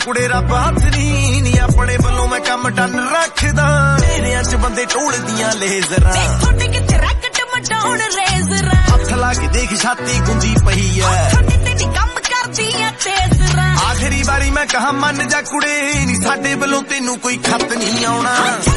कुड़े रब हथ नी अपने वालों मैं कम डन रखदा मेरियां च बंदे ढोलदियां लेजरां थोड़े किथे रैकेट मटाउण रेजरां हथ ला के देख छाती गुंजी पई है थोड़े ते कम करदियां तेजरां आखिरी बारी मैं कहा मन जा कुड़े नी साडे वालों तेनू कोई खत नहीं आउणा